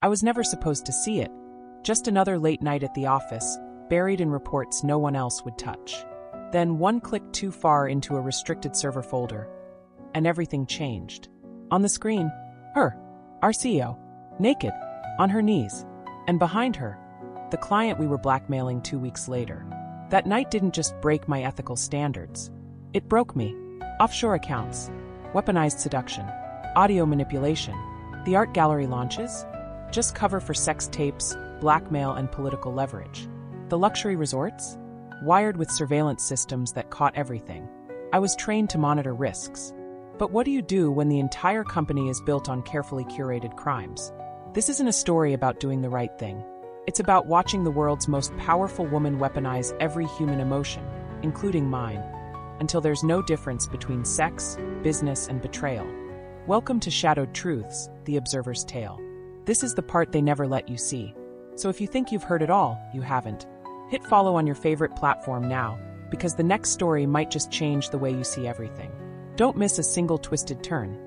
I was never supposed to see it. Just another late night at the office, buried in reports no one else would touch. Then one click too far into a restricted server folder, and everything changed. On the screen, her, our CEO, naked, on her knees, and behind her, the client we were blackmailing 2 weeks later. That night didn't just break my ethical standards. It broke me. Offshore accounts, weaponized seduction, audio manipulation, the art gallery launches, just cover for sex tapes, blackmail, and political leverage. The luxury resorts, wired with surveillance systems that caught everything. I was trained to monitor risks. But what do you do when the entire company is built on carefully curated crimes? This isn't a story about doing the right thing. It's about watching the world's most powerful woman weaponize every human emotion, including mine, until there's no difference between sex, business, and betrayal. Welcome to Shadowed Truths, The Observer's Tale. This is the part they never let you see. So if you think you've heard it all, you haven't. Hit follow on your favorite platform now, because the next story might just change the way you see everything. Don't miss a single twisted turn.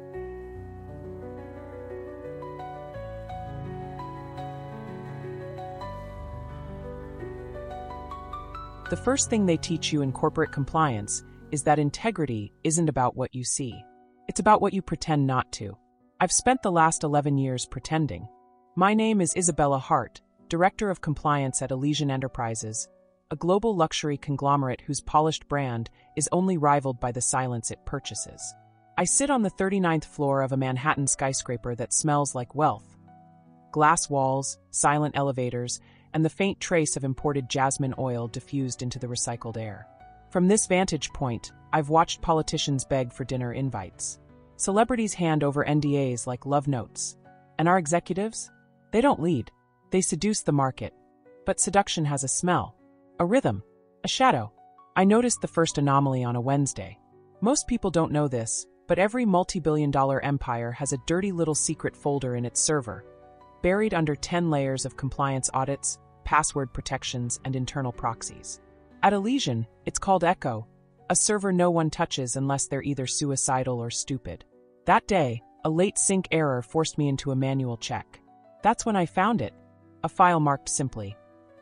The first thing they teach you in corporate compliance is that integrity isn't about what you see. It's about what you pretend not to. I've spent the last 11 years pretending. My name is Isabella Hart, Director of Compliance at Elysian Enterprises, a global luxury conglomerate whose polished brand is only rivaled by the silence it purchases. I sit on the 39th floor of a Manhattan skyscraper that smells like wealth. Glass walls, silent elevators, and the faint trace of imported jasmine oil diffused into the recycled air. From this vantage point, I've watched politicians beg for dinner invites. Celebrities hand over NDAs like love notes. And our executives? They don't lead. They seduce the market. But seduction has a smell, a rhythm, a shadow. I noticed the first anomaly on a Wednesday. Most people don't know this, but every multi-billion-dollar empire has a dirty little secret folder in its server, buried under 10 layers of compliance audits, password protections, and internal proxies. At Elysian, it's called Echo, a server no one touches unless they're either suicidal or stupid. That day, a late sync error forced me into a manual check. That's when I found it, a file marked simply,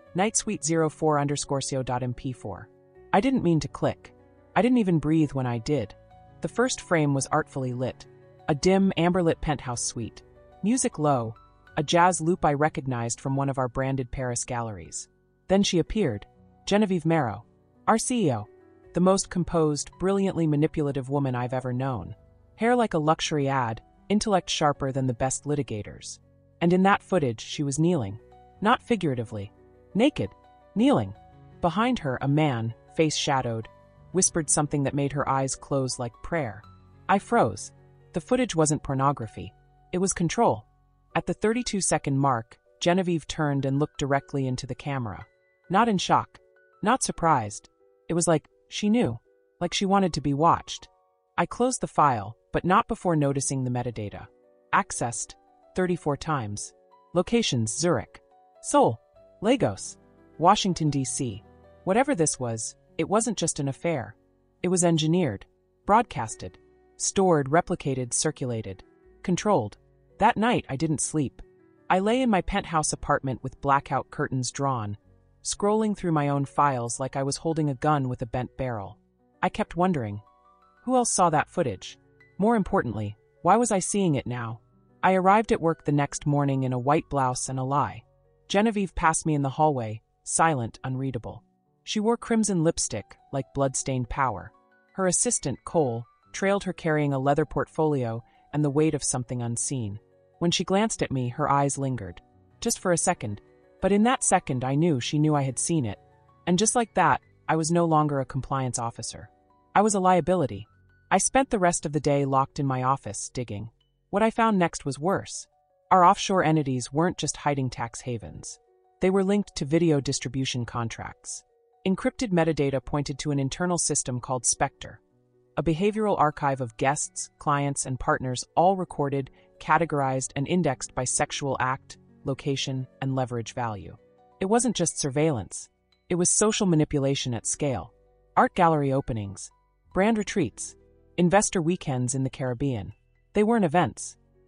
nightsuite04_co.mp4. I didn't mean to click. I didn't even breathe when I did. The first frame was artfully lit, a dim, amber-lit penthouse suite. Music low, a jazz loop I recognized from one of our branded Paris galleries. Then she appeared, Genevieve Marrow, our CEO, the most composed, brilliantly manipulative woman I've ever known. Hair like a luxury ad, intellect sharper than the best litigators. And in that footage, she was kneeling. Not figuratively. Naked. Kneeling. Behind her, a man, face shadowed, whispered something that made her eyes close like prayer. I froze. The footage wasn't pornography. It was control. At the 32-second mark, Genevieve turned and looked directly into the camera. Not in shock. Not surprised. It was like she knew. Like she wanted to be watched. I closed the file, but not before noticing the metadata. Accessed 34 times. Locations: Zurich, Seoul, Lagos, Washington, D.C. Whatever this was, it wasn't just an affair. It was engineered, broadcasted, stored, replicated, circulated, controlled. That night, I didn't sleep. I lay in my penthouse apartment with blackout curtains drawn, scrolling through my own files like I was holding a gun with a bent barrel. I kept wondering, who else saw that footage? More importantly, why was I seeing it now? I arrived at work the next morning in a white blouse and a lie. Genevieve passed me in the hallway, silent, unreadable. She wore crimson lipstick, like blood-stained power. Her assistant, Cole, trailed her carrying a leather portfolio and the weight of something unseen. When she glanced at me, her eyes lingered. Just for a second. But in that second, I knew she knew I had seen it. And just like that, I was no longer a compliance officer. I was a liability. I spent the rest of the day locked in my office, digging. What I found next was worse. Our offshore entities weren't just hiding tax havens. They were linked to video distribution contracts. Encrypted metadata pointed to an internal system called Spectre, a behavioral archive of guests, clients, and partners, all recorded, categorized, and indexed by sexual act, location, and leverage value. It wasn't just surveillance. It was social manipulation at scale. Art gallery openings, brand retreats, investor weekends in the Caribbean. They weren't events.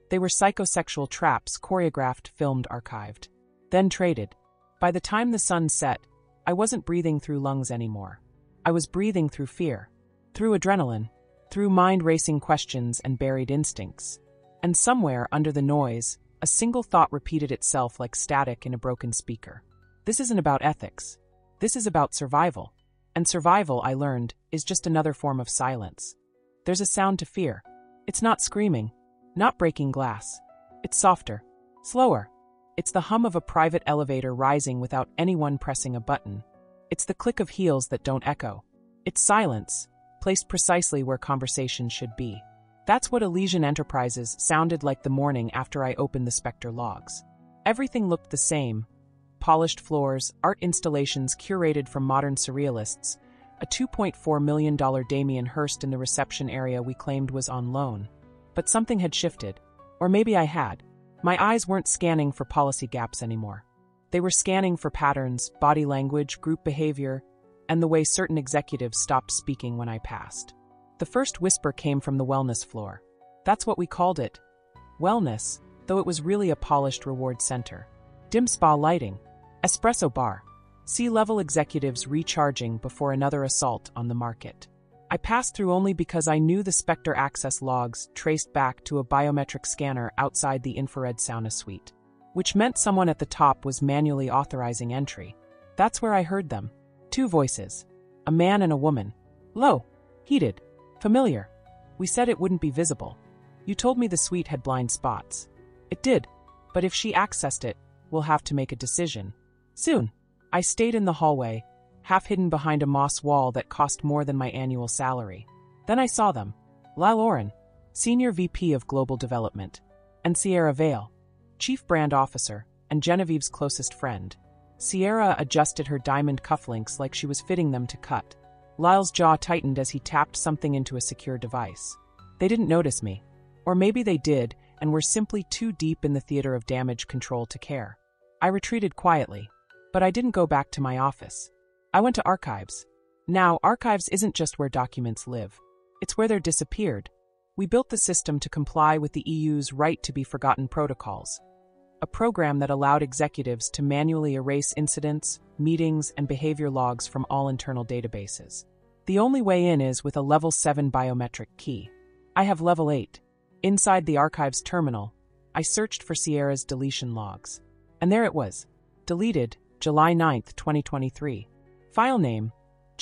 They were psychosexual traps, choreographed, filmed, archived. Then traded. By the time the sun set, I wasn't breathing through lungs anymore. I was breathing through fear. Through adrenaline. Through mind-racing questions and buried instincts. And somewhere, under the noise, a single thought repeated itself like static in a broken speaker. This isn't about ethics. This is about survival. And survival, I learned, is just another form of silence. There's a sound to fear. It's not screaming. Not breaking glass. It's softer. Slower. It's the hum of a private elevator rising without anyone pressing a button. It's the click of heels that don't echo. It's silence, placed precisely where conversation should be. That's what Elysian Enterprises sounded like the morning after I opened the Spectre logs. Everything looked the same. Polished floors, art installations curated from modern surrealists, a $2.4 million Damien Hirst in the reception area we claimed was on loan. But something had shifted. Or maybe I had. My eyes weren't scanning for policy gaps anymore. They were scanning for patterns, body language, group behavior, and the way certain executives stopped speaking when I passed. The first whisper came from the wellness floor. That's what we called it. Wellness, though it was really a polished reward center. Dim spa lighting. Espresso bar. C-level executives recharging before another assault on the market. I passed through only because I knew the Spectre access logs traced back to a biometric scanner outside the infrared sauna suite, which meant someone at the top was manually authorizing entry. That's where I heard them. Two voices. A man and a woman. Low. Heated. Familiar. We said it wouldn't be visible. You told me the suite had blind spots. It did. But if she accessed it, we'll have to make a decision. Soon. I stayed in the hallway, half hidden behind a moss wall that cost more than my annual salary. Then I saw them. Lyle Oren, Senior VP of Global Development, and Sierra Vale, Chief Brand Officer, and Genevieve's closest friend. Sierra adjusted her diamond cufflinks like she was fitting them to cut. Lyle's jaw tightened as he tapped something into a secure device. They didn't notice me. Or maybe they did, and were simply too deep in the theater of damage control to care. I retreated quietly. But I didn't go back to my office. I went to archives. Now, archives isn't just where documents live. It's where they're disappeared. We built the system to comply with the EU's right to be forgotten protocols, a program that allowed executives to manually erase incidents, meetings, and behavior logs from all internal databases. The only way in is with a Level 7 biometric key. I have Level 8. Inside the archives terminal, I searched for Sierra's deletion logs. And there it was. Deleted, July 9, 2023. File name,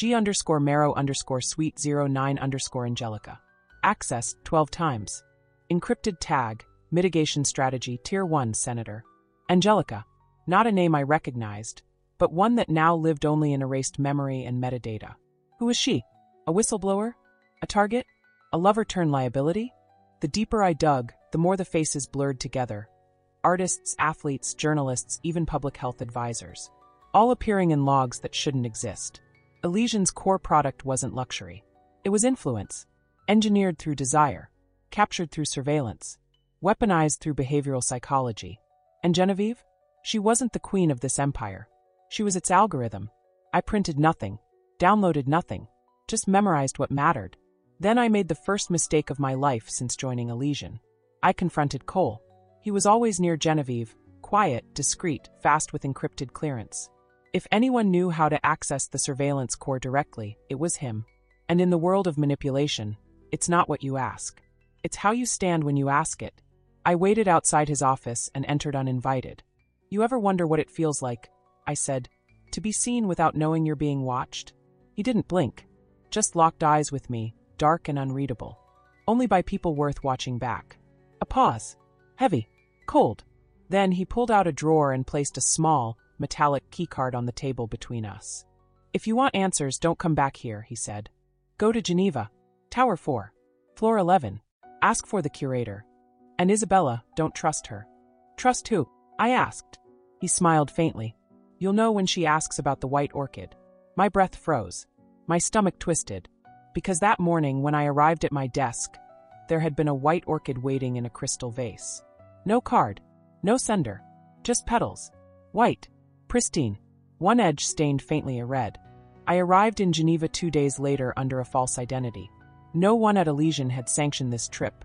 G_Marrow_Suite09_Angelica. Accessed 12 times. Encrypted tag, mitigation strategy, Tier 1 Senator. Angelica. Not a name I recognized, but one that now lived only in erased memory and metadata. Who was she? A whistleblower? A target? A lover-turned-liability? The deeper I dug, the more the faces blurred together. Artists, athletes, journalists, even public health advisors. All appearing in logs that shouldn't exist. Elysian's core product wasn't luxury. It was influence. Engineered through desire. Captured through surveillance. Weaponized through behavioral psychology. And Genevieve? She wasn't the queen of this empire. She was its algorithm. I printed nothing. Downloaded nothing. Just memorized what mattered. Then I made the first mistake of my life since joining Elysian. I confronted Cole. He was always near Genevieve, quiet, discreet, fast with encrypted clearance. If anyone knew how to access the surveillance core directly, it was him. And in the world of manipulation, it's not what you ask. It's how you stand when you ask it. I waited outside his office and entered uninvited. You ever wonder what it feels like, I said, to be seen without knowing you're being watched? He didn't blink. Just locked eyes with me, dark and unreadable. Only by people worth watching back. A pause. Heavy. Cold. Then he pulled out a drawer and placed a small, metallic keycard on the table between us. If you want answers, don't come back here, he said. Go to Geneva. Tower 4. Floor 11. Ask for the curator. And Isabella, don't trust her. Trust who? I asked. He smiled faintly. You'll know when she asks about the white orchid. My breath froze. My stomach twisted. Because that morning when I arrived at my desk, there had been a white orchid waiting in a crystal vase. No card. No sender. Just petals. White. Pristine. One edge stained faintly a red. I arrived in Geneva 2 days later under a false identity. No one at Elysian had sanctioned this trip.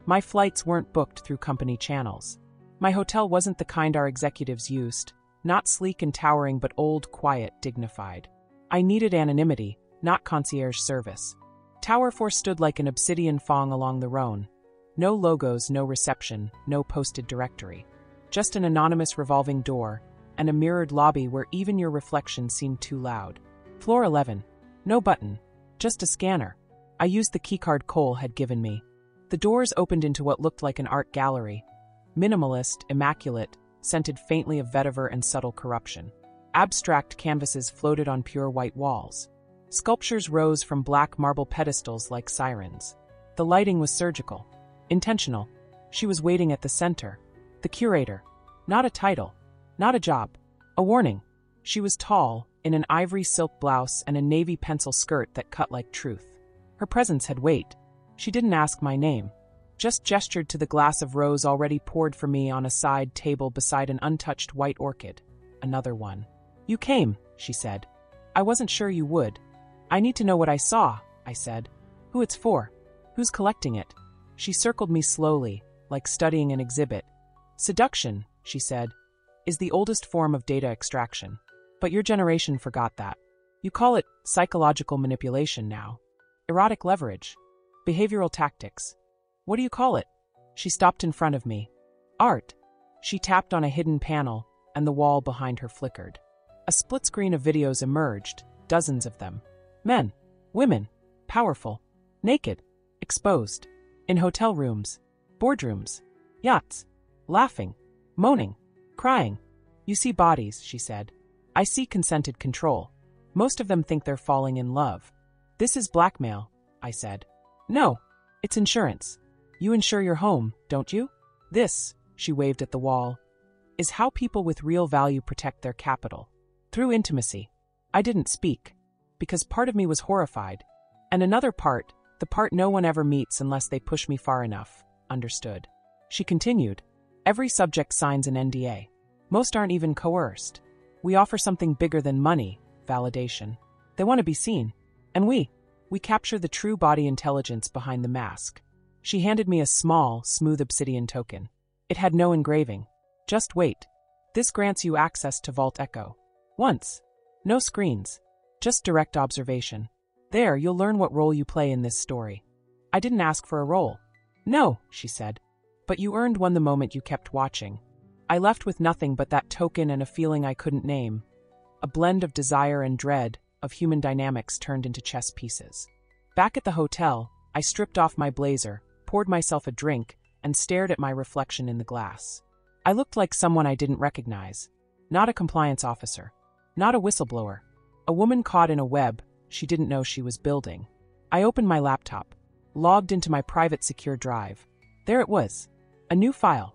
My flights weren't booked through company channels. My hotel wasn't the kind our executives used, not sleek and towering but old, quiet, dignified. I needed anonymity, not concierge service. Tower 4 stood like an obsidian fong along the Rhone. No logos, no reception, no posted directory. Just an anonymous revolving door, and a mirrored lobby where even your reflection seemed too loud. Floor 11. No button. Just a scanner. I used the keycard Cole had given me. The doors opened into what looked like an art gallery. Minimalist, immaculate, scented faintly of vetiver and subtle corruption. Abstract canvases floated on pure white walls. Sculptures rose from black marble pedestals like sirens. The lighting was surgical. Intentional. She was waiting at the center. The curator. Not a title. Not a job. A warning. She was tall, in an ivory silk blouse and a navy pencil skirt that cut like truth. Her presence had weight. She didn't ask my name. Just gestured to the glass of rose already poured for me on a side table beside an untouched white orchid. Another one. You came, she said. I wasn't sure you would. I need to know what I saw, I said. Who it's for. Who's collecting it. She circled me slowly, like studying an exhibit. Seduction, she said, is the oldest form of data extraction. But your generation forgot that. You call it psychological manipulation now. Erotic leverage. Behavioral tactics. What do you call it? She stopped in front of me. Art. She tapped on a hidden panel, and the wall behind her flickered. A split screen of videos emerged, dozens of them. Men. Women. Powerful. Naked. Exposed. In hotel rooms. Boardrooms. Yachts. Laughing. Moaning. Crying. You see bodies, she said. I see consented control. Most of them think they're falling in love. This is blackmail, I said. No. It's insurance. You insure your home, don't you? This, she waved at the wall, is how people with real value protect their capital. Through intimacy. I didn't speak. Because part of me was horrified. And another part, the part no one ever meets unless they push me far enough, understood. She continued. Every subject signs an NDA. Most aren't even coerced. We offer something bigger than money, validation. They want to be seen. And we capture the true body intelligence behind the mask. She handed me a small, smooth obsidian token. It had no engraving. Just wait. This grants you access to Vault Echo. Once. No screens. Just direct observation. There, you'll learn what role you play in this story. I didn't ask for a role. No, she said. But you earned one the moment you kept watching. I left with nothing but that token and a feeling I couldn't name. A blend of desire and dread, of human dynamics turned into chess pieces. Back at the hotel, I stripped off my blazer, poured myself a drink, and stared at my reflection in the glass. I looked like someone I didn't recognize. Not a compliance officer. Not a whistleblower. A woman caught in a web she didn't know she was building. I opened my laptop, logged into my private secure drive. There it was. A new file.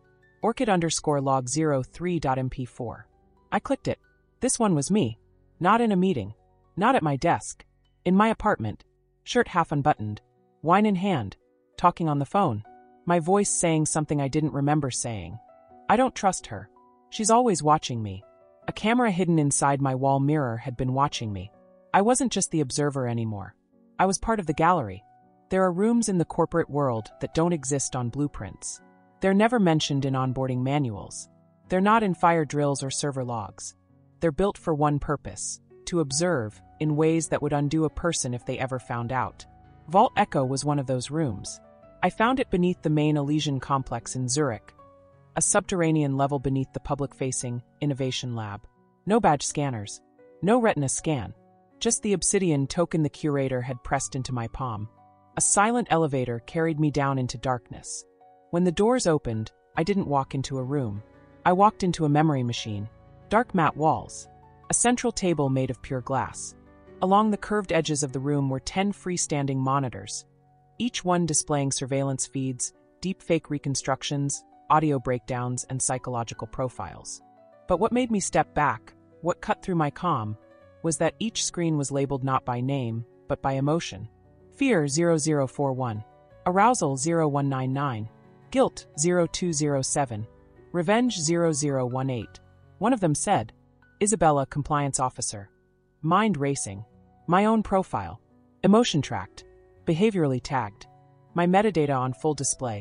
Orchid_log03.mp4. I clicked it. This one was me. Not in a meeting. Not at my desk. In my apartment. Shirt half unbuttoned. Wine in hand. Talking on the phone. My voice saying something I didn't remember saying. I don't trust her. She's always watching me. A camera hidden inside my wall mirror had been watching me. I wasn't just the observer anymore. I was part of the gallery. There are rooms in the corporate world that don't exist on blueprints. They're never mentioned in onboarding manuals. They're not in fire drills or server logs. They're built for one purpose, to observe in ways that would undo a person if they ever found out. Vault Echo was one of those rooms. I found it beneath the main Elysian complex in Zurich, a subterranean level beneath the public-facing Innovation Lab. No badge scanners. No retina scan. Just the obsidian token the curator had pressed into my palm. A silent elevator carried me down into darkness. When the doors opened, I didn't walk into a room. I walked into a memory machine. Dark matte walls. A central table made of pure glass. Along the curved edges of the room were 10 freestanding monitors, each one displaying surveillance feeds, deepfake reconstructions, audio breakdowns, and psychological profiles. But what made me step back, what cut through my calm, was that each screen was labeled not by name, but by emotion. Fear 0041. Arousal 0199. Guilt 0207. Revenge 0018. One of them said, Isabella, compliance officer. Mind racing. My own profile. Emotion tracked. Behaviorally tagged. My metadata on full display.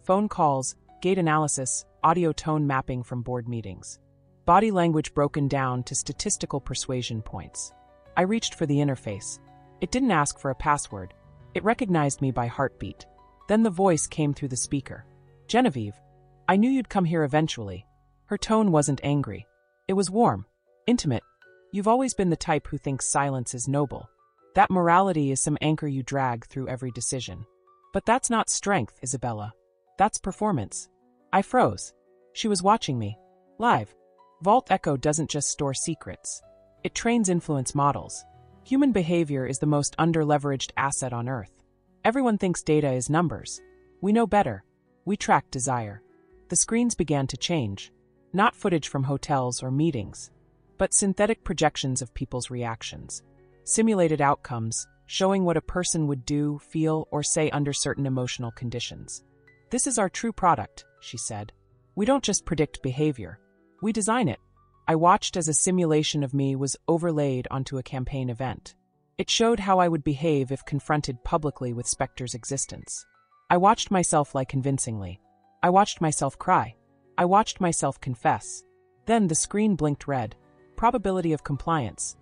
phone calls, gait analysis, audio tone mapping from board meetings. Body language broken down to statistical persuasion points. I reached for the interface. It didn't ask for a password. It recognized me by heartbeat. Then the voice came through the speaker. Genevieve, I knew you'd come here eventually. Her tone wasn't angry. It was warm, intimate. You've always been the type who thinks silence is noble. That morality is some anchor you drag through every decision. But that's not strength, Isabella. That's performance. I froze. She was watching me. Live. Vault Echo doesn't just store secrets. It trains influence models. Human behavior is the most under-leveraged asset on Earth. Everyone thinks data is numbers. We know better. We track desire. The screens began to change. Not footage from hotels or meetings, but synthetic projections of people's reactions. Simulated outcomes, showing what a person would do, feel, or say under certain emotional conditions. This is our true product, she said. We don't just predict behavior. We design it. I watched as a simulation of me was overlaid onto a campaign event. It showed how I would behave if confronted publicly with Spectre's existence. I watched myself lie convincingly. I watched myself cry. I watched myself confess. Then the screen blinked red. Probability of compliance,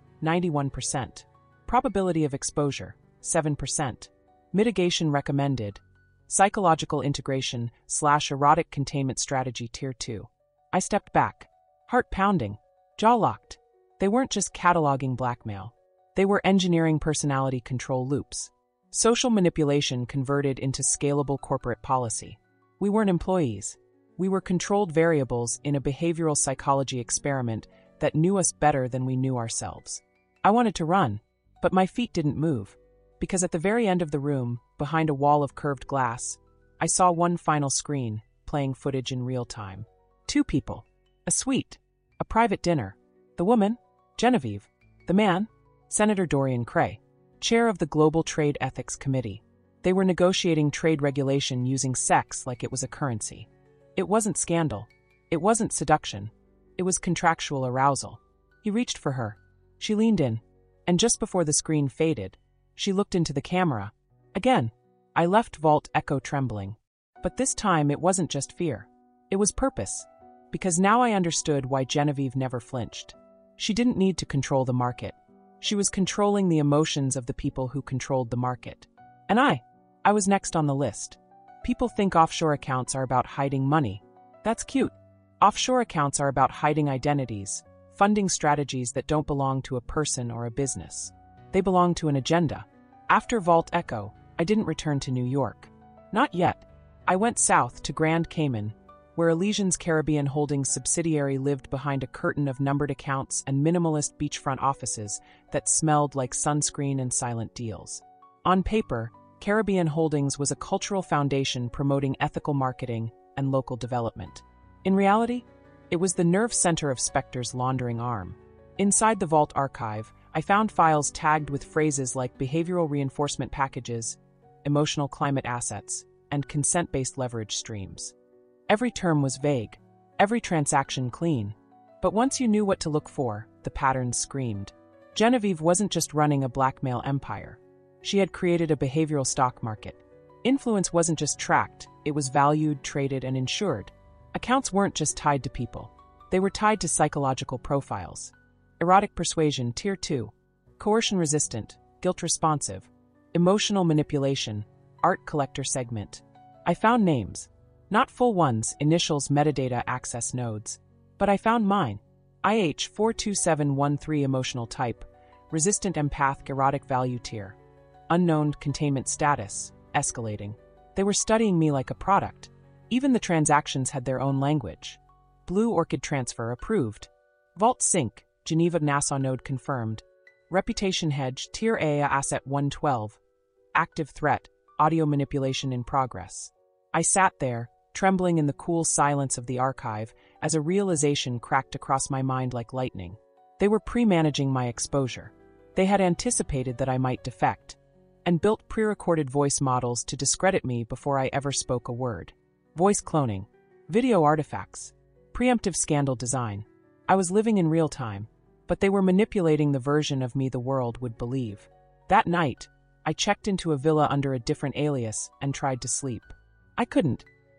91%. Probability of exposure, 7%. Mitigation recommended. Psychological integration / erotic containment strategy tier 2. I stepped back. Heart pounding. Jaw locked. They weren't just cataloging blackmail. They were engineering personality control loops. Social manipulation converted into scalable corporate policy. We weren't employees. We were controlled variables in a behavioral psychology experiment that knew us better than we knew ourselves. I wanted to run, but my feet didn't move, because at the very end of the room, behind a wall of curved glass, I saw one final screen, playing footage in real time. 2 people. A suite. A private dinner. The woman, Genevieve. The man, Senator Dorian Gray, chair of the Global Trade Ethics Committee. They were negotiating trade regulation using sex like it was a currency. It wasn't scandal. It wasn't seduction. It was contractual arousal. He reached for her. She leaned in, and just before the screen faded, she looked into the camera. Again, I left Vault Echo trembling. But this time it wasn't just fear. It was purpose. Because now I understood why Genevieve never flinched. She didn't need to control the market. She was controlling the emotions of the people who controlled the market. And I was next on the list. People think offshore accounts are about hiding money. That's cute. Offshore accounts are about hiding identities, funding strategies that don't belong to a person or a business. They belong to an agenda. After Vault Echo, I didn't return to New York. Not yet. I went south to Grand Cayman, where Elysian's Caribbean Holdings subsidiary lived behind a curtain of numbered accounts and minimalist beachfront offices that smelled like sunscreen and silent deals. On paper, Caribbean Holdings was a cultural foundation promoting ethical marketing and local development. In reality, it was the nerve center of Spectre's laundering arm. Inside the vault archive, I found files tagged with phrases like behavioral reinforcement packages, emotional climate assets, and consent-based leverage streams. Every term was vague, every transaction clean. But once you knew what to look for, the patterns screamed. Genevieve wasn't just running a blackmail empire. She had created a behavioral stock market. Influence wasn't just tracked, it was valued, traded, and insured. Accounts weren't just tied to people. They were tied to psychological profiles. Erotic persuasion, tier 2. Coercion resistant, guilt responsive. Emotional manipulation, art collector segment. I found names. Not full ones, initials, metadata, access nodes. But I found mine. IH42713 emotional type, resistant empathic erotic value tier. Unknown containment status, escalating. They were studying me like a product. Even the transactions had their own language. Blue Orchid transfer approved. Vault sync, Geneva Nassau node confirmed. Reputation hedge, tier A asset 112. Active threat, audio manipulation in progress. I sat there, trembling in the cool silence of the archive, as a realization cracked across my mind like lightning. They were pre-managing my exposure. They had anticipated that I might defect, and built pre-recorded voice models to discredit me before I ever spoke a word. Voice cloning, video artifacts, preemptive scandal design. I was living in real time, but they were manipulating the version of me the world would believe. That night, I checked into a villa under a different alias and tried to sleep. I couldn't.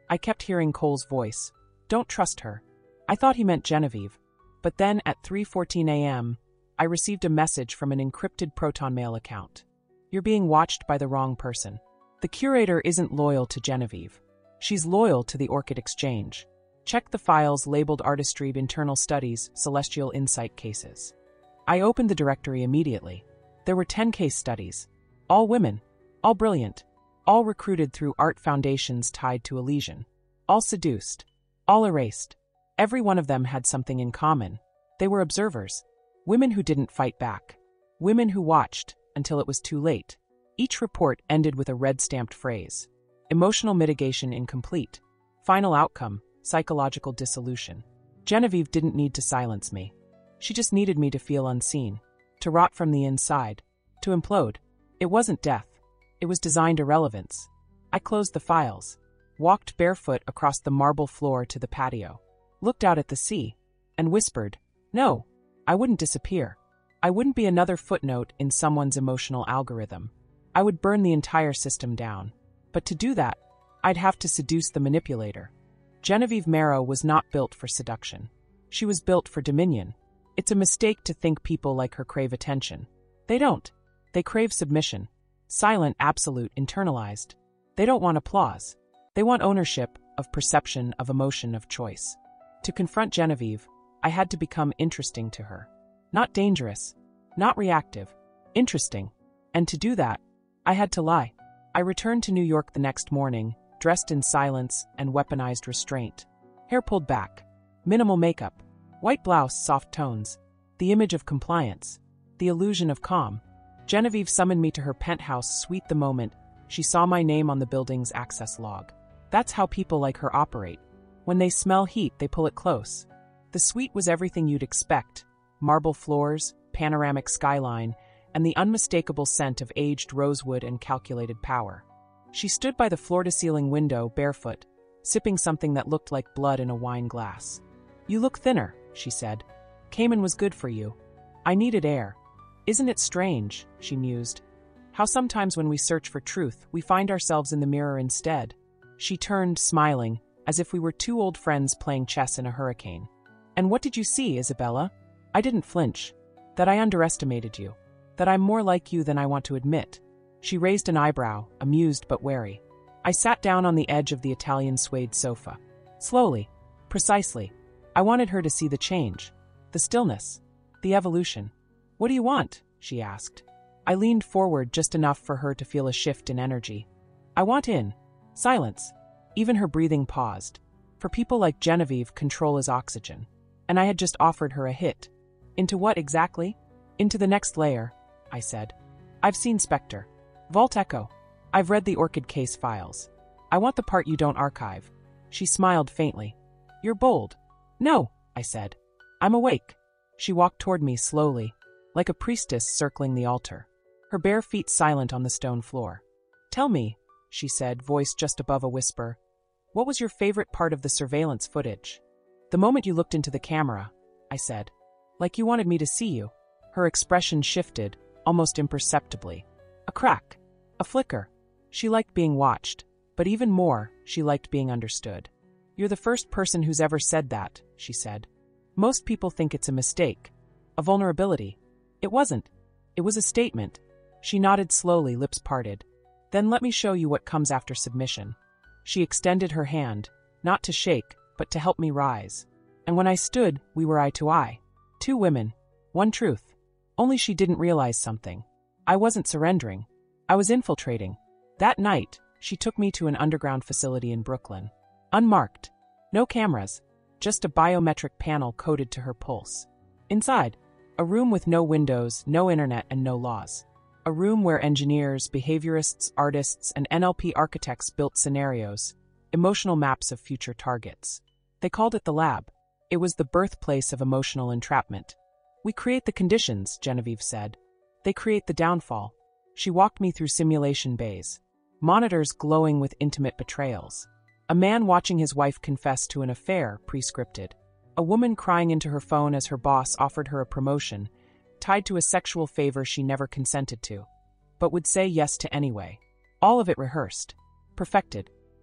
I kept hearing Cole's voice. Don't trust her. I thought he meant Genevieve. But then at 3:14 a.m., I received a message from an encrypted Proton Mail account. You're being watched by the wrong person. The curator isn't loyal to Genevieve. She's loyal to the Orchid Exchange. Check the files labeled Artistry Internal Studies, Celestial Insight Cases. I opened the directory immediately. There were 10 case studies. All women. All brilliant. All recruited through art foundations tied to Elysian. All seduced. All erased. Every one of them had something in common. They were observers. Women who didn't fight back. Women who watched until it was too late. Each report ended with a red-stamped phrase. Emotional mitigation incomplete. Final outcome, psychological dissolution. Genevieve didn't need to silence me. She just needed me to feel unseen, to rot from the inside, to implode. It wasn't death. It was designed irrelevance. I closed the files, walked barefoot across the marble floor to the patio, looked out at the sea, and whispered, no, I wouldn't disappear. I wouldn't be another footnote in someone's emotional algorithm. I would burn the entire system down. But to do that, I'd have to seduce the manipulator. Genevieve Marrow was not built for seduction. She was built for dominion. It's a mistake to think people like her crave attention. They don't. They crave submission. Silent, absolute, internalized. They don't want applause. They want ownership of perception, of emotion, of choice. To confront Genevieve, I had to become interesting to her. Not dangerous. Not reactive. Interesting. And to do that, I had to lie. I returned to New York the next morning, dressed in silence and weaponized restraint. Hair pulled back. Minimal makeup. White blouse, soft tones. The image of compliance. The illusion of calm. Genevieve summoned me to her penthouse suite the moment she saw my name on the building's access log. That's how people like her operate. When they smell heat, they pull it close. The suite was everything you'd expect. Marble floors, panoramic skyline, and the unmistakable scent of aged rosewood and calculated power. She stood by the floor-to-ceiling window, barefoot, sipping something that looked like blood in a wine glass. You look thinner, she said. Cayman was good for you. I needed air. Isn't it strange, she mused, how sometimes when we search for truth, we find ourselves in the mirror instead. She turned, smiling, as if we were two old friends playing chess in a hurricane. And what did you see, Isabella? I didn't flinch. That I underestimated you. That I'm more like you than I want to admit. She raised an eyebrow, amused but wary. I sat down on the edge of the Italian suede sofa. Slowly. Precisely. I wanted her to see the change. The stillness. The evolution. What do you want? She asked. I leaned forward just enough for her to feel a shift in energy. I want in. Silence. Even her breathing paused. For people like Genevieve, control is oxygen. And I had just offered her a hit. Into what exactly? Into the next layer, I said. I've seen Spectre. Vault Echo. I've read the Orchid case files. I want the part you don't archive. She smiled faintly. You're bold. No, I said. I'm awake. She walked toward me slowly, like a priestess circling the altar, her bare feet silent on the stone floor. Tell me, she said, voice just above a whisper, what was your favorite part of the surveillance footage? The moment you looked into the camera, I said. Like you wanted me to see you. Her expression shifted, almost imperceptibly. A crack. A flicker. She liked being watched, but even more, she liked being understood. You're the first person who's ever said that, she said. Most people think it's a mistake. A vulnerability. It wasn't. It was a statement. She nodded slowly, lips parted. Then let me show you what comes after submission. She extended her hand, not to shake, but to help me rise. And when I stood, we were eye to eye. Two women. One truth. Only she didn't realize something. I wasn't surrendering. I was infiltrating. That night, she took me to an underground facility in Brooklyn. Unmarked. No cameras. Just a biometric panel coded to her pulse. Inside, a room with no windows, no internet, and no laws. A room where engineers, behaviorists, artists, and NLP architects built scenarios, emotional maps of future targets. They called it the lab. It was the birthplace of emotional entrapment. We create the conditions, Genevieve said. They create the downfall. She walked me through simulation bays. Monitors glowing with intimate betrayals. A man watching his wife confess to an affair, pre-scripted. A woman crying into her phone as her boss offered her a promotion, tied to a sexual favor she never consented to, but would say yes to anyway. All of it rehearsed. Perfected.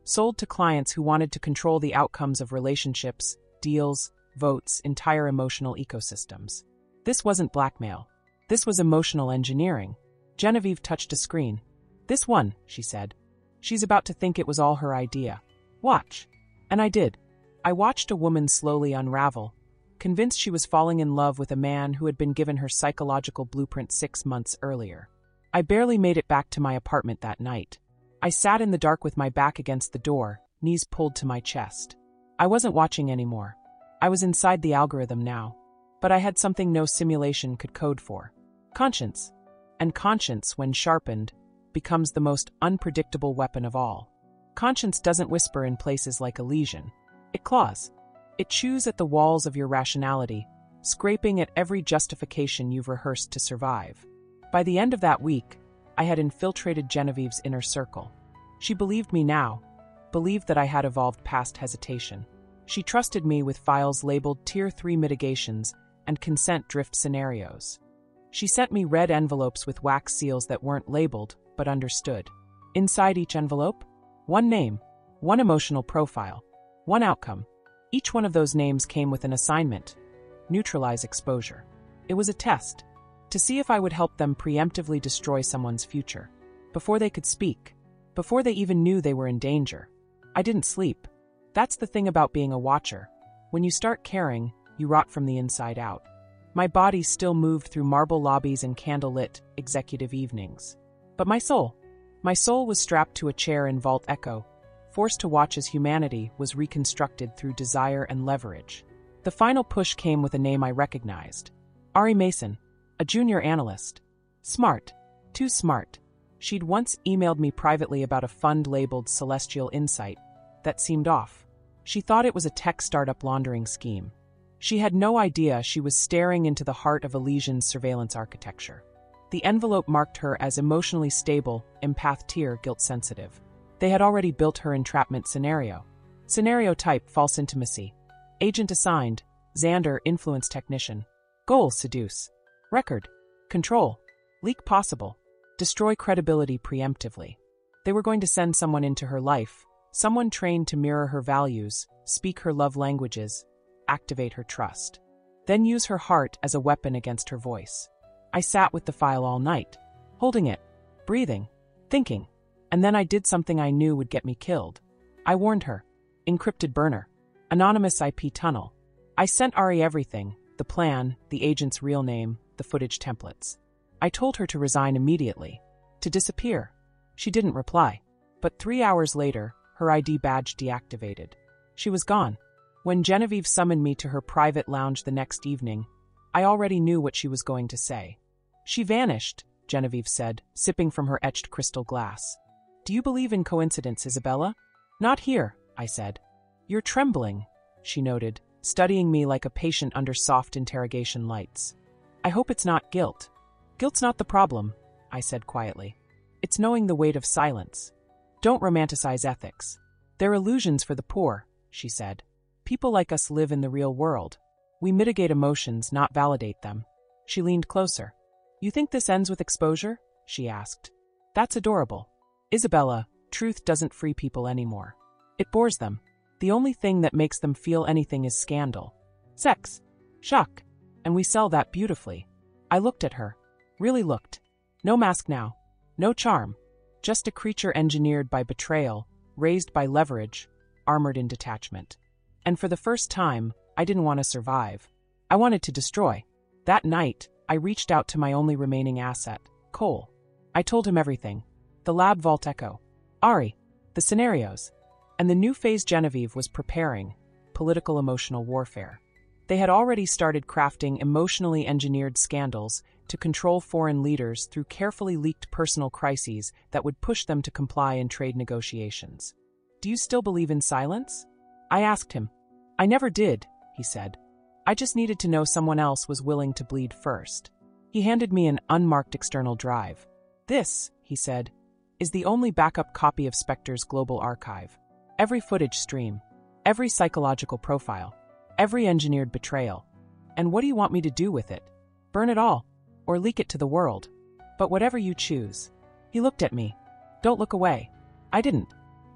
sold to clients who wanted to control the outcomes of relationships, deals, votes, entire emotional ecosystems. This wasn't blackmail. This was emotional engineering. Genevieve touched a screen. "This one," she said. "She's about to think it was all her idea. Watch." And I did. I watched a woman slowly unravel, convinced she was falling in love with a man who had been given her psychological blueprint 6 months earlier. I barely made it back to my apartment that night. I sat in the dark with my back against the door, knees pulled to my chest. I wasn't watching anymore. I was inside the algorithm now. But I had something no simulation could code for. Conscience. And conscience, when sharpened, becomes the most unpredictable weapon of all. Conscience doesn't whisper in places like a lesion. It claws. It chews at the walls of your rationality, scraping at every justification you've rehearsed to survive. By the end of that week, I had infiltrated Genevieve's inner circle. She believed me now, believed that I had evolved past hesitation. She trusted me with files labeled Tier 3 mitigations and consent drift scenarios. She sent me red envelopes with wax seals that weren't labeled, but understood. Inside each envelope, one name, one emotional profile, one outcome. Each one of those names came with an assignment: neutralize exposure. It was a test, to see if I would help them preemptively destroy someone's future, before they could speak, before they even knew they were in danger. I didn't sleep. That's the thing about being a watcher. When you start caring, you rot from the inside out. My body still moved through marble lobbies and candlelit, executive evenings. But my soul was strapped to a chair in Vault Echo, forced to watch as humanity was reconstructed through desire and leverage. The final push came with a name I recognized. Ari Mason, a junior analyst. Smart. Too smart. She'd once emailed me privately about a fund labeled Celestial Insight that seemed off. She thought it was a tech startup laundering scheme. She had no idea she was staring into the heart of Elysian's surveillance architecture. The envelope marked her as emotionally stable, empath tier, guilt-sensitive. They had already built her entrapment scenario. Scenario type: false intimacy. Agent assigned: Xander, influence technician. Goal: seduce. Record: control. Leak possible. Destroy credibility preemptively. They were going to send someone into her life, someone trained to mirror her values, speak her love languages, activate her trust. Then use her heart as a weapon against her voice. I sat with the file all night, holding it, breathing, thinking. And then I did something I knew would get me killed. I warned her. Encrypted burner. Anonymous IP tunnel. I sent Ari everything: the plan, the agent's real name, the footage templates. I told her to resign immediately, to disappear. She didn't reply. But 3 hours later, her ID badge deactivated. She was gone. When Genevieve summoned me to her private lounge the next evening, I already knew what she was going to say. "She vanished," Genevieve said, sipping from her etched crystal glass. "Do you believe in coincidence, Isabella?" "Not here," I said. "You're trembling," she noted, studying me like a patient under soft interrogation lights. "I hope it's not guilt." "Guilt's not the problem," I said quietly. "It's knowing the weight of silence. Don't romanticize ethics. They're illusions for the poor," she said. "People like us live in the real world. We mitigate emotions, not validate them." She leaned closer. "You think this ends with exposure?" she asked. "That's adorable. Isabella, truth doesn't free people anymore. It bores them. The only thing that makes them feel anything is scandal. Sex. Shock. And we sell that beautifully." I looked at her. Really looked. No mask now. No charm. Just a creature engineered by betrayal, raised by leverage, armored in detachment. And for the first time, I didn't want to survive. I wanted to destroy. That night, I reached out to my only remaining asset, Cole. I told him everything. The lab Vault Echo. Ari. The scenarios. And the new phase Genevieve was preparing: political emotional warfare. They had already started crafting emotionally engineered scandals to control foreign leaders through carefully leaked personal crises that would push them to comply in trade negotiations. "Do you still believe in silence?" I asked him. "I never did," he said. "I just needed to know someone else was willing to bleed first." He handed me an unmarked external drive. "This," he said, "is the only backup copy of Spectre's global archive. Every footage stream, every psychological profile, every engineered betrayal. And what do you want me to do with it? Burn it all? Or leak it to the world? But whatever you choose." He looked at me. "Don't look away." I didn't.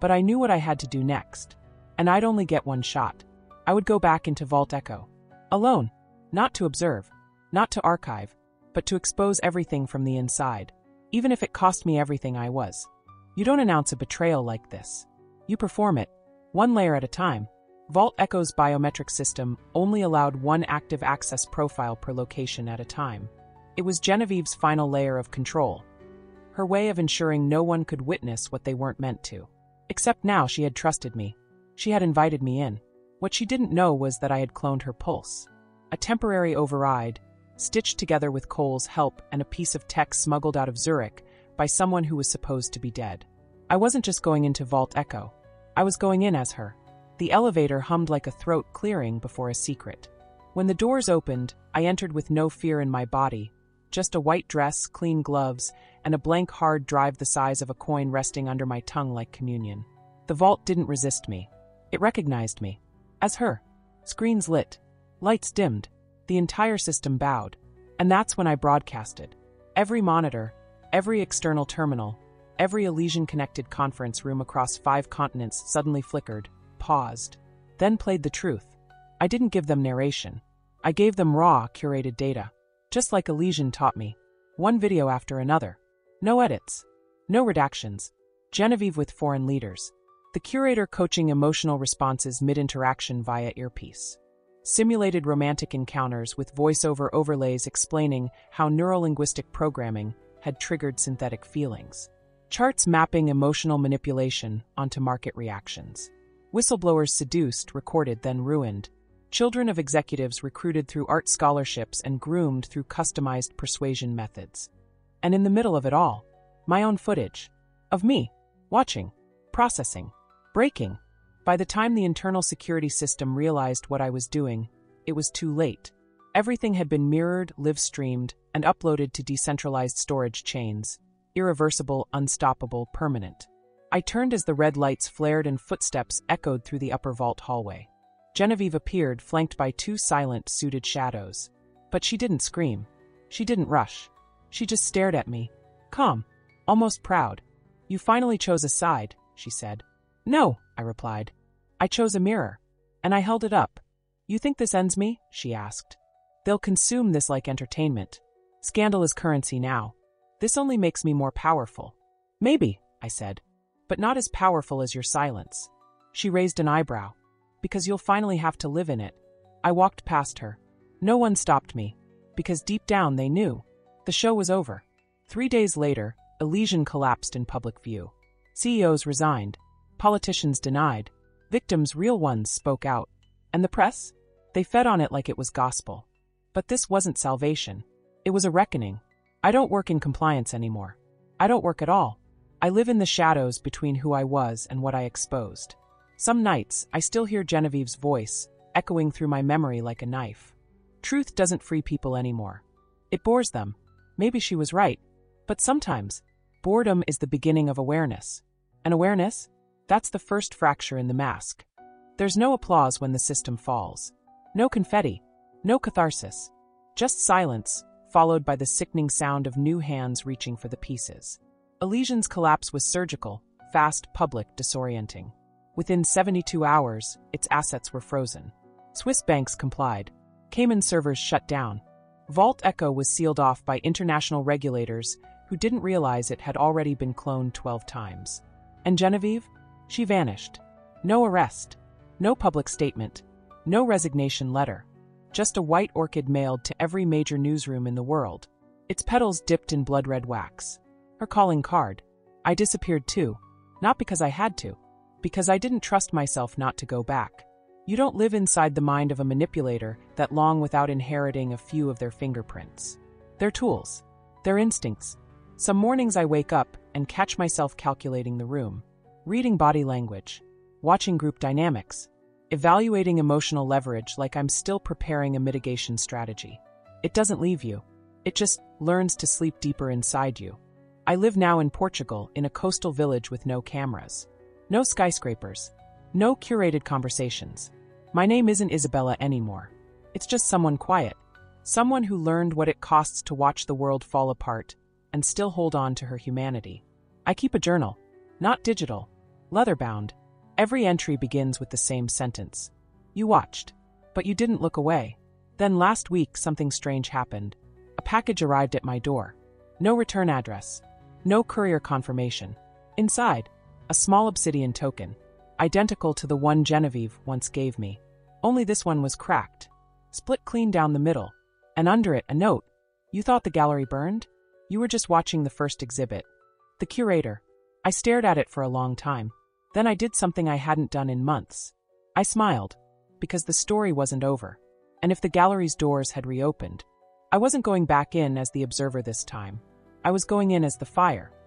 But I knew what I had to do next. And I'd only get one shot. I would go back into Vault Echo. Alone. Not to observe. Not to archive. But to expose everything from the inside. Even if it cost me everything I was. You don't announce a betrayal like this. You perform it. One layer at a time. Vault Echo's biometric system only allowed one active access profile per location at a time. It was Genevieve's final layer of control. Her way of ensuring no one could witness what they weren't meant to. Except now she had trusted me. She had invited me in. What she didn't know was that I had cloned her pulse. A temporary override, stitched together with Cole's help and a piece of tech smuggled out of Zurich by someone who was supposed to be dead. I wasn't just going into Vault Echo. I was going in as her. The elevator hummed like a throat clearing before a secret. When the doors opened, I entered with no fear in my body, just a white dress, clean gloves, and a blank hard drive the size of a coin resting under my tongue like communion. The vault didn't resist me. It recognized me. As her. Screens lit. Lights dimmed. The entire system bowed. And that's when I broadcasted. Every monitor, every external terminal, every Elysian-connected conference room across 5 continents suddenly flickered, paused, then played the truth. I didn't give them narration. I gave them raw, curated data. Just like Elysian taught me. One video after another. No edits. No redactions. Genevieve with foreign leaders. The curator coaching emotional responses mid-interaction via earpiece. Simulated romantic encounters with voiceover overlays explaining how neurolinguistic programming had triggered synthetic feelings. Charts mapping emotional manipulation onto market reactions. Whistleblowers seduced, recorded, then ruined. Children of executives recruited through art scholarships and groomed through customized persuasion methods. And in the middle of it all, my own footage. Of me. Watching. Processing. Breaking. By the time the internal security system realized what I was doing, it was too late. Everything had been mirrored, live-streamed, and uploaded to decentralized storage chains. Irreversible, unstoppable, permanent. I turned as the red lights flared and footsteps echoed through the upper vault hallway. Genevieve appeared, flanked by 2 silent, suited shadows. But she didn't scream. She didn't rush. She just stared at me. Calm. Almost proud. You finally chose a side, she said. No, I replied. I chose a mirror. And I held it up. You think this ends me? She asked. They'll consume this like entertainment. Scandal is currency now. This only makes me more powerful. Maybe, I said. But not as powerful as your silence. She raised an eyebrow. Because you'll finally have to live in it. I walked past her. No one stopped me. Because deep down they knew. The show was over. 3 days later, Elysian collapsed in public view. CEOs resigned. Politicians denied. Victims, real ones, spoke out. And the press? They fed on it like it was gospel. But this wasn't salvation. It was a reckoning. I don't work in compliance anymore. I don't work at all. I live in the shadows between who I was and what I exposed. Some nights, I still hear Genevieve's voice, echoing through my memory like a knife. Truth doesn't free people anymore. It bores them. Maybe she was right. But sometimes, boredom is the beginning of awareness. And awareness? That's the first fracture in the mask. There's no applause when the system falls. No confetti. No catharsis. Just silence, followed by the sickening sound of new hands reaching for the pieces. Elysian's collapse was surgical, fast, public, disorienting. Within 72 hours, its assets were frozen. Swiss banks complied. Cayman servers shut down. Vault Echo was sealed off by international regulators who didn't realize it had already been cloned 12 times. And Genevieve? She vanished. No arrest. No public statement. No resignation letter. Just a white orchid mailed to every major newsroom in the world. Its petals dipped in blood-red wax. Her calling card. I disappeared too. Not because I had to. Because I didn't trust myself not to go back. You don't live inside the mind of a manipulator that long without inheriting a few of their fingerprints. Their tools. Their instincts. Some mornings I wake up and catch myself calculating the room. Reading body language. Watching group dynamics. Evaluating emotional leverage like I'm still preparing a mitigation strategy. It doesn't leave you. It just learns to sleep deeper inside you. I live now in Portugal in a coastal village with no cameras. No skyscrapers. No curated conversations. My name isn't Isabella anymore. It's just someone quiet. Someone who learned what it costs to watch the world fall apart and still hold on to her humanity. I keep a journal. Not digital. Leather-bound. Every entry begins with the same sentence. You watched, but you didn't look away. Then last week something strange happened. A package arrived at my door. No return address. No courier confirmation. Inside, a small obsidian token, identical to the one Genevieve once gave me. Only this one was cracked, split clean down the middle, and under it a note. You thought the gallery burned? You were just watching the first exhibit. The curator. I stared at it for a long time. Then I did something I hadn't done in months. I smiled, because the story wasn't over. And if the gallery's doors had reopened, I wasn't going back in as the observer this time. I was going in as the fire,